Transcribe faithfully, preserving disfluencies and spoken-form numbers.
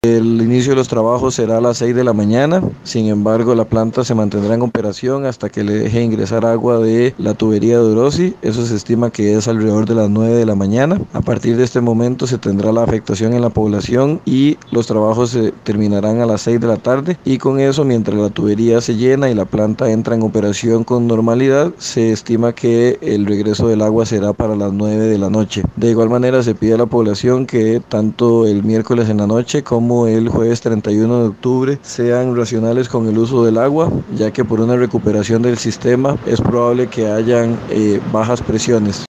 El inicio de los trabajos será a las seis de la mañana, sin embargo la planta se mantendrá en operación hasta que le deje ingresar agua de la tubería de Orosi, eso se estima que es alrededor de las nueve de la mañana. A partir de este momento se tendrá la afectación en la población y los trabajos se terminarán a las seis de la tarde, y con eso, mientras la tubería se llena y la planta entra en operación con normalidad, se estima que el regreso del agua será para las nueve de la noche. De igual manera se pide a la población que tanto el miércoles en la noche como el jueves treinta y uno de octubre sean racionales con el uso del agua, ya que por una recuperación del sistema es probable que hayan eh, bajas presiones.